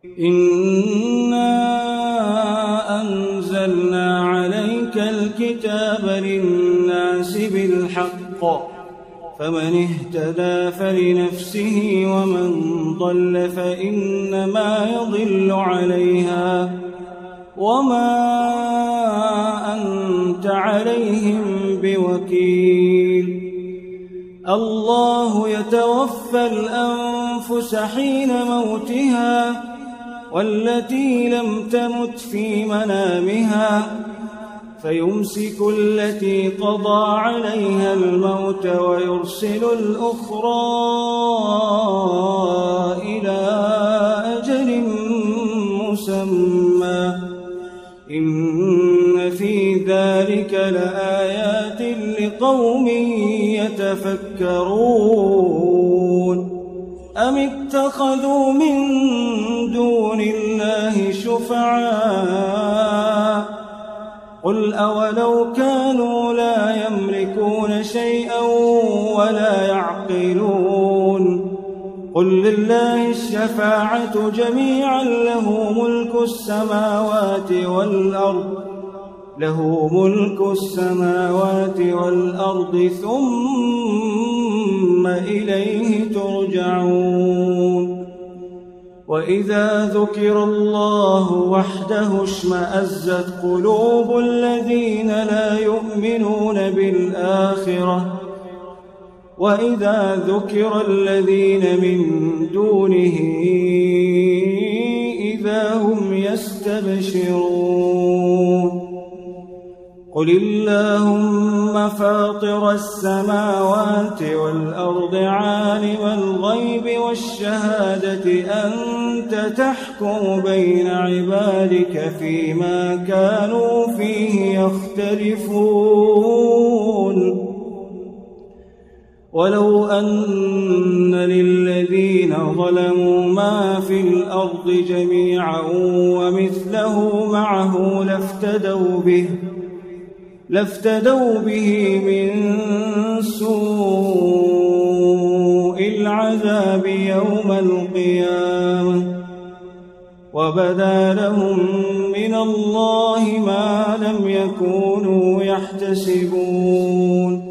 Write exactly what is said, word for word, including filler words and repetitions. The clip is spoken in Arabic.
إنا أنزلنا عليك الكتاب للناس بالحق فمن اهتدى فلنفسه ومن ضل فإنما يضل عليها وما أنت عليهم بوكيل. الله يتوفى الأنفس حين موتها والتي لم تمت في منامها فيمسك التي قضى عليها الموت ويرسل الأخرى إلى أجل مسمى إن في ذلك لآيات لقوم يتفكرون. أم اتخذوا من دون الله شفعاء قل أولو كانوا لا يملكون شيئا ولا يعقلون قل لله الشفاعة جميعا له ملك السماوات والأرض له ملك السماوات والأرض ثم إليه ترجعون. وإذا ذكر الله وحده اشمأزت قلوب الذين لا يؤمنون بالآخرة وإذا ذكر الذين من دونه إذا هم يستبشرون. قل اللهم فاطر السماوات والأرض عالم الغيب والشهادة أنت تحكم بين عبادك فيما كانوا فيه يختلفون. ولو أن للذين ظلموا ما في الأرض جميعا ومثله معه لافتدوا به لافتدوا به من سوء العذاب يوم القيامة وبدا لهم من الله ما لم يكونوا يحتسبون.